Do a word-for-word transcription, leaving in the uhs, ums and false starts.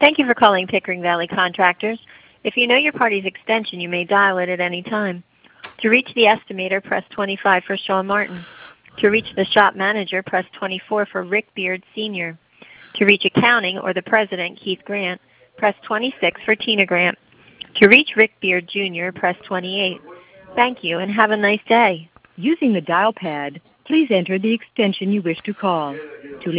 Thank you for calling Pickering Valley Contractors. If you know your party's extension, you may dial it at any time. To reach the estimator, press twenty-five for Sean Martin. To reach the shop manager, press twenty-four for Rick Beard Senior To reach accounting or the president, Keith Grant, press twenty-six for Tina Grant. To reach Rick Beard Junior, press twenty-eight. Thank you and have a nice day. Using the dial pad, please enter the extension you wish to call. To